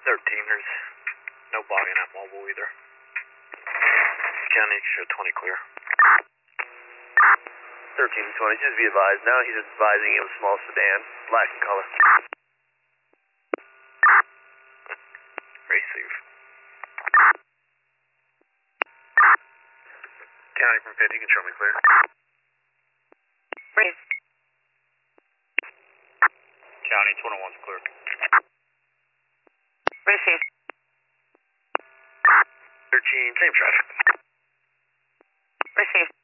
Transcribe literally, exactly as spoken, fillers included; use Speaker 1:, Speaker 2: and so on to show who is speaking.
Speaker 1: thirteen, there's no body not mobile either. County show twenty clear.
Speaker 2: thirteen to twenty, just be advised. Now he's advising you of a small sedan, black in color.
Speaker 1: Receive. County from fifty, you can show me clear.
Speaker 3: Brief.
Speaker 1: County twenty-one's clear.
Speaker 3: Receive.
Speaker 1: thirteen, same traffic.
Speaker 3: Receive.